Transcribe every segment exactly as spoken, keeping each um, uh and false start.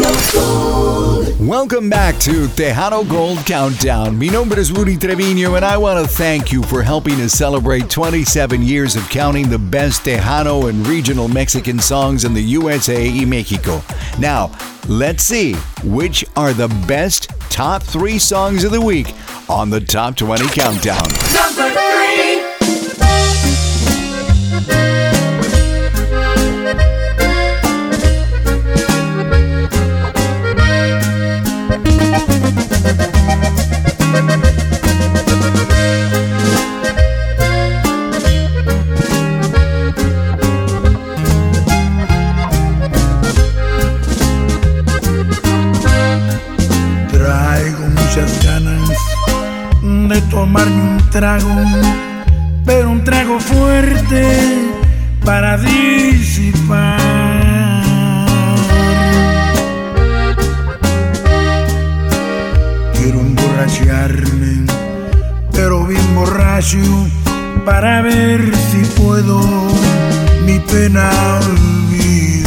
Welcome back to Tejano Gold Countdown. Mi nombre es Rudy Treviño, and I want to thank you for helping us celebrate twenty-seven years of counting the best Tejano and regional Mexican songs in the U S A y Mexico. Now, let's see which are the best top three songs of the week on the Top twenty Countdown. Number three. De tomarme un trago, pero un trago fuerte para disipar. Quiero emborracharme, pero bien borracho, para ver si puedo mi pena olvidar.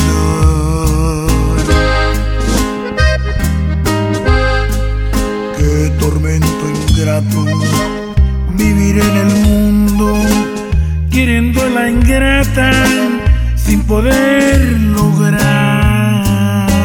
Qué tormento ingrato vivir en el mundo, queriendo la ingrata sin poder lograr.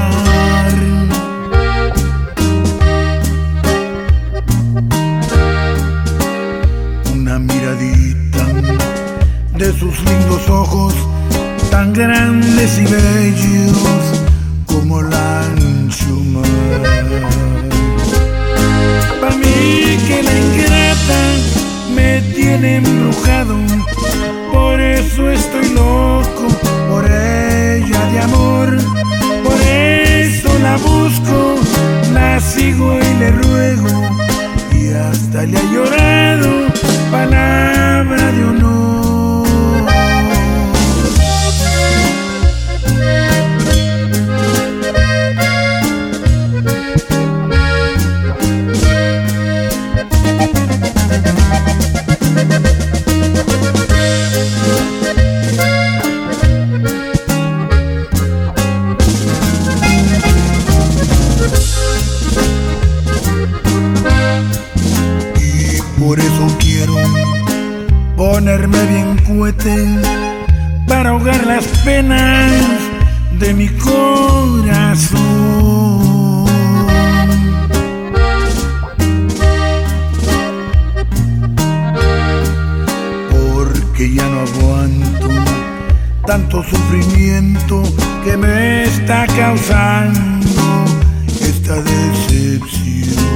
Una miradita de sus lindos ojos, tan grandes y bellos como la ancho mar. Pa' mí que la ingrata me tiene embrujado, por eso estoy loco, por ella de amor, por eso la busco, la sigo y le ruego, y hasta le ha llorado palabra de honor. Por eso quiero ponerme bien cuete para ahogar las penas de mi corazón. Porque ya no aguanto tanto sufrimiento que me está causando esta decepción.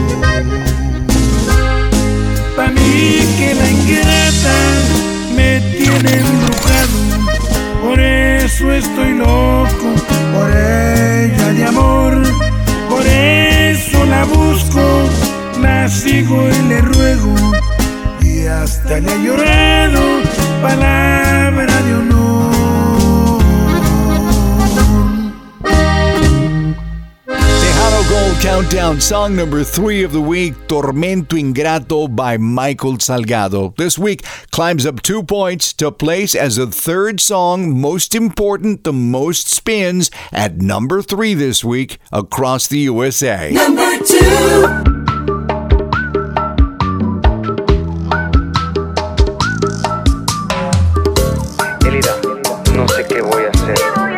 Pa' mí que la ingrata me tiene embrujado, por eso estoy loco, por ella de amor, por eso la busco, la sigo y le ruego, y hasta le he llorado palabra de honor. Gold Countdown song number three of the week, Tormento Ingrato by Michael Salgado. This week climbs up two points to place as the third song most important, the most spins, at number three this week across the U S A. Number two. No sé qué voy a hacer.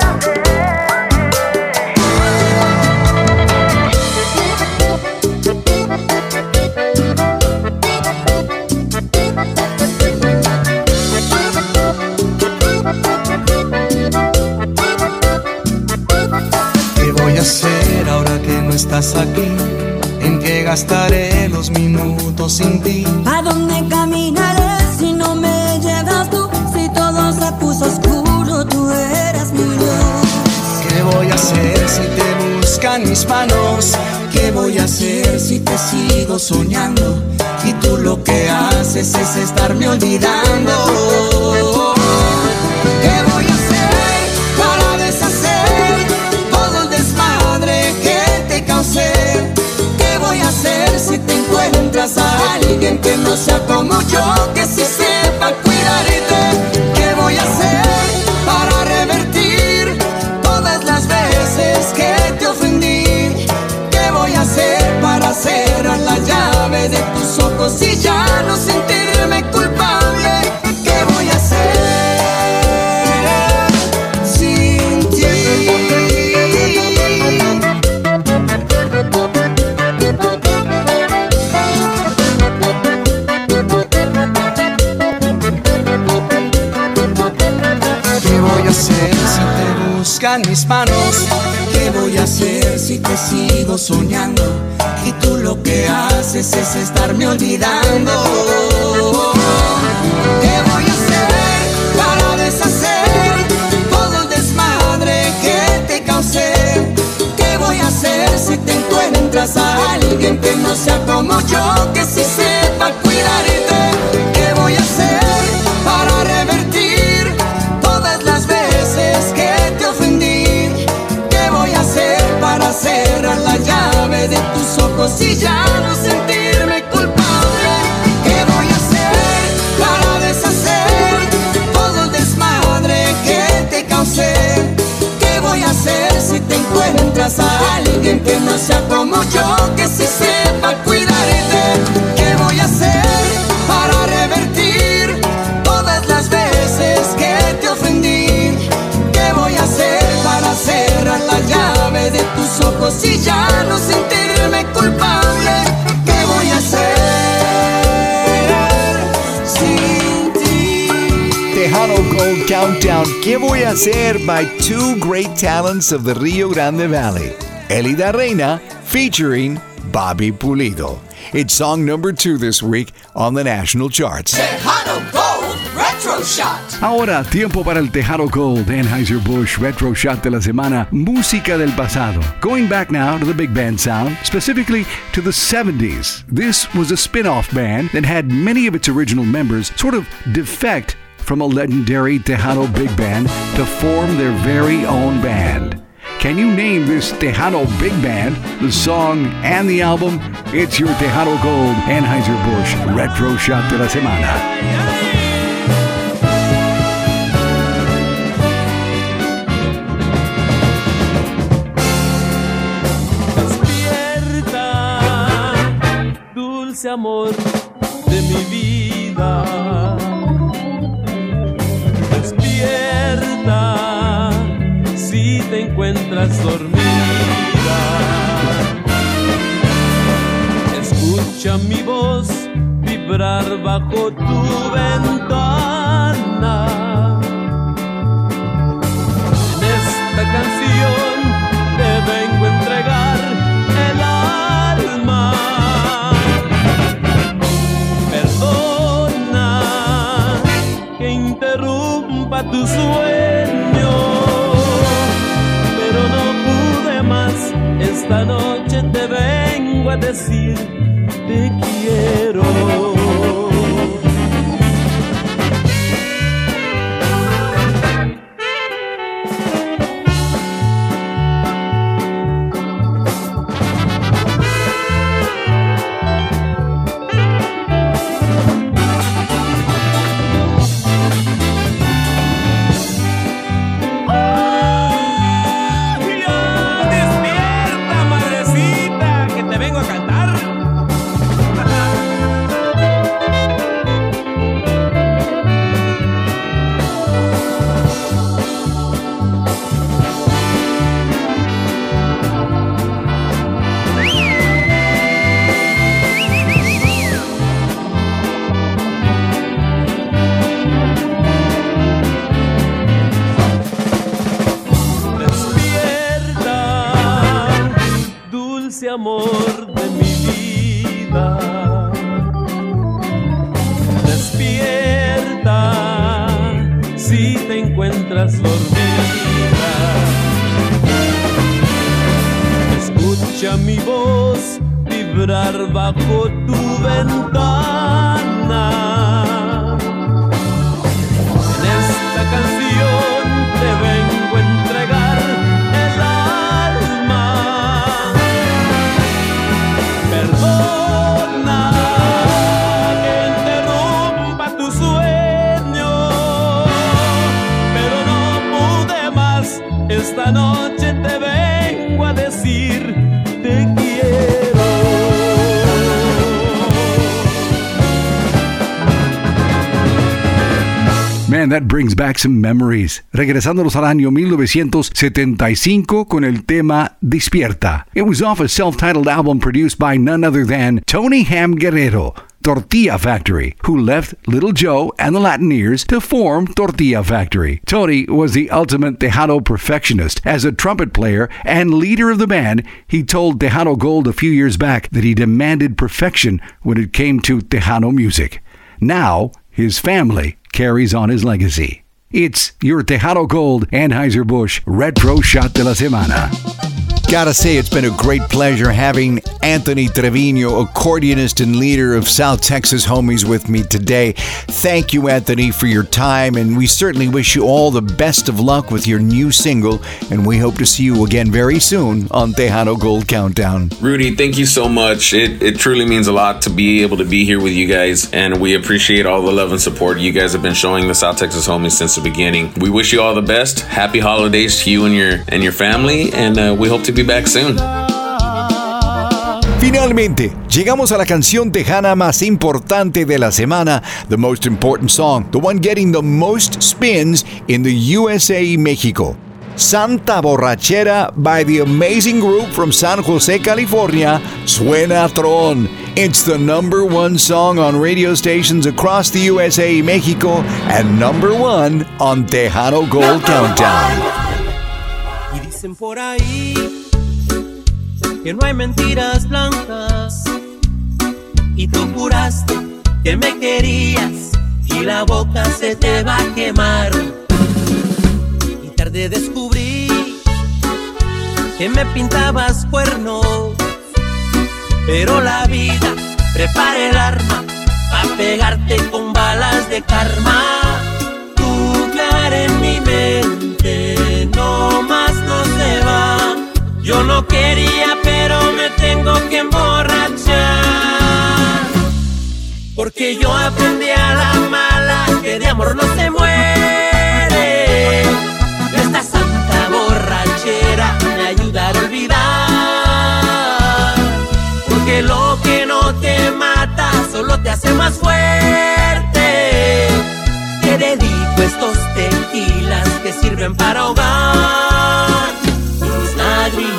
¿Qué voy a hacer ahora que no estás aquí? ¿En qué gastaré los minutos sin ti? ¿A dónde caminaré si no me llevas tú? Si todo se puso oscuro, tú eras mi luz. ¿Qué voy a hacer si te buscan mis manos? ¿Qué voy a hacer si te sigo soñando? Y tú lo que haces es estarme olvidando. ¿Qué voy a hacer para deshacer todo el desmadre que te causé? ¿Qué voy a hacer si te encuentras a alguien que no sea como yo, que sí sepa cuidarte? ¿Qué voy a hacer para revertir todas las veces que te ofendí? tiemblan mis manos. ¿Qué voy a hacer si te sigo soñando? Y tú lo que haces es estarme olvidando. ¿Qué voy a hacer para deshacer todo el desmadre que te causé? ¿Qué voy a hacer si te encuentras a alguien que no sea como yo, que sí sepa cuidarte? ¿Qué voy a hacer para revertir todas las veces que te ofendí? ¿Qué voy a hacer para cerrar la llave de tus ojos y ya no sentirme culpable? ¿Qué voy a hacer para deshacer todo el desmadre que te causé? ¿Qué voy a hacer si te encuentras a alguien que no sea como yo, que sí sepa cuidarte? ¿Qué voy a hacer para revertir todas las veces que te ofendí? ¿Qué voy a hacer para cerrar la llave de tus ojos y ya no sentirme culpable? ¿Qué voy a hacer sin ti? Tejano Gold Countdown, ¿Qué voy a hacer? By two great talents of the Rio Grande Valley. Elida Reina featuring Bobby Pulido. It's song number two this week on the national charts. Tejano Gold Retro Shot. Ahora, tiempo para el Tejano Gold Anheuser-Busch Retro Shot de la semana. Música del pasado. Going back now to the big band sound, specifically to the seventies. This was a spin-off band that had many of its original members sort of defect from a legendary Tejano big band to form their very own band. Can you name this Tejano big band, the song, and the album? It's your Tejano Gold Anheuser-Busch Retro Shot de la semana. Dulce amor de mi vida, despierta si te encuentras dormida. Escucha mi voz vibrar bajo tu ventana. En esta canción te vengo a entregar el alma. Interrumpa tu sueño, pero no pude más. Esta noche te vengo a decir te quiero. Amor de mi vida, despierta si te encuentras dormida. Escucha mi voz vibrar bajo tu ventana. En esta canción te vengo a entregar el alma. Perdona que interrumpa tu sueño, pero no pude más. Esta noche te vengo a decir te quiero. Man, that brings back some memories. Regresándonos al año mil novecientos setenta y cinco con el tema Despierta. It was off a self-titled album produced by none other than Tony Ham Guerrero. Tortilla Factory, who left Little Joe and the Latineers to form Tortilla Factory. Tony was the ultimate Tejano perfectionist. As a trumpet player and leader of the band, he told Tejano Gold a few years back that he demanded perfection when it came to Tejano music. Now, his family carries on his legacy. It's your Tejano Gold Anheuser-Busch Retro Shot de la Semana. Gotta say, it's been a great pleasure having Anthony Trevino, accordionist and leader of South Texas Homies, with me today. Thank you, Anthony, for your time, and we certainly wish you all the best of luck with your new single, and we hope to see you again very soon on Tejano Gold Countdown. Rudy, thank you so much. It, it truly means a lot to be able to be here with you guys, and we appreciate all the love and support you guys have been showing the South Texas Homies since the beginning. We wish you all the best. Happy holidays to you and your and your family, and uh, we hope to be back soon. Finalmente, llegamos a la canción tejana más importante de la semana, the most important song, the one getting the most spins in the U S A Mexico. Santa Borrachera by the amazing group from San Jose, California, Suena Tron. It's the number one song on radio stations across the U S A Mexico and number one on Tejano Gold Countdown. Y dicen por ahí que no hay mentiras blancas, y tú juraste que me querías y la boca se te va a quemar. Y tarde descubrí que me pintabas cuernos, pero la vida prepara el arma a pegarte con balas de karma. Tu cara en mi mente no más no se va. Yo no quería, pero me tengo que emborrachar, porque yo aprendí a la mala que de amor no se muere. Esta santa borrachera me ayudará a olvidar, porque lo que no te mata solo te hace más fuerte. Te dedico estos tequilas que sirven para ahogar mis lágrimas.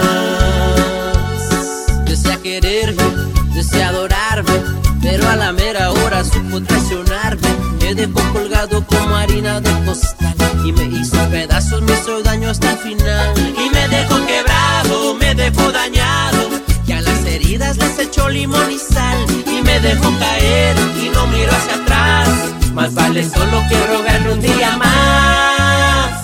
Desea quererme, desea adorarme, pero a la mera hora supo traicionarme. Me dejó colgado como harina de costal y me hizo pedazos, me hizo daño hasta el final. Y me dejó quebrado, me dejó dañado, y a las heridas les echó limón y sal. Y me dejó caer y no miró hacia atrás. Más vale solo que rogarle un día más.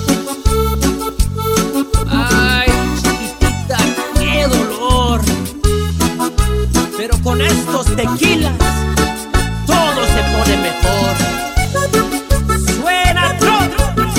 Ay, chiquitita, qué dolor. Pero con estos tequilas todo se pone mejor. Suena Tron.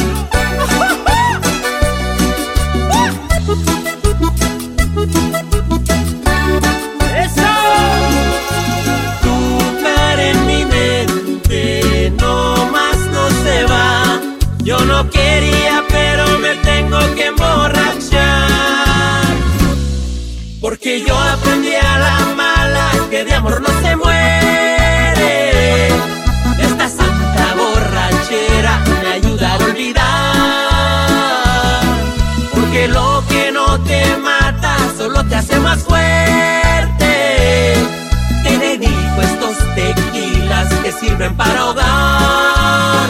¡Eso! Tu cara en mi mente no más no se va. Yo no quería, pero me tengo que emborrachar, porque yo aprendí a la mala que de amor no se muere. Esta santa borrachera me ayuda a olvidar, porque lo que no te mata solo te hace más fuerte. Te dedico estos tequilas que sirven para ahogar.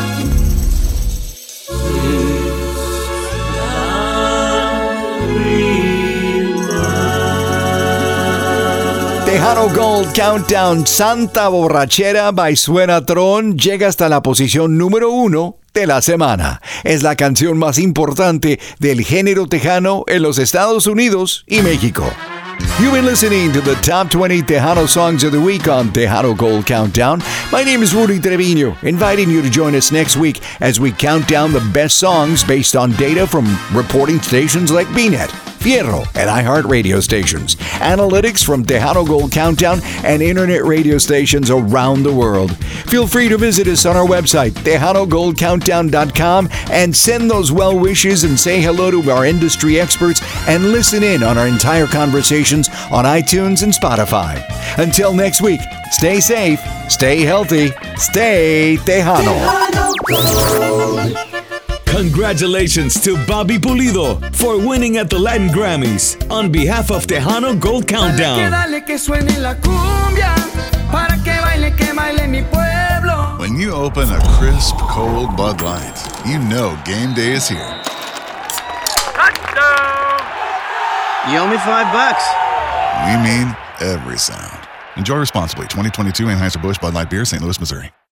Tejano Gold Countdown, Santa Borrachera by Suena Tron llega hasta la posición número uno de la semana. Es la canción más importante del género tejano en los Estados Unidos y México. You've been listening to the Top twenty Tejano Songs of the Week on Tejano Gold Countdown. My name is Rudy Trevino, inviting you to join us next week as we count down the best songs based on data from reporting stations like B net, Fierro, and iHeart radio stations, analytics from Tejano Gold Countdown, and internet radio stations around the world. Feel free to visit us on our website, tejano gold countdown dot com, and send those well wishes and say hello to our industry experts and listen in on our entire conversations on iTunes and Spotify. Until next week, stay safe, stay healthy, stay Tejano. Congratulations to Bobby Pulido for winning at the Latin Grammys on behalf of Tejano Gold Countdown. Dale que, dale que suene la cumbia. para que baile, que baile mi pueblo. When you open a crisp, cold Bud Light, you know game day is here. Touchdown! You owe me five bucks. We mean every sound. Enjoy responsibly. twenty twenty-two Anheuser-Busch Bud Light Beer, Saint Louis, Missouri.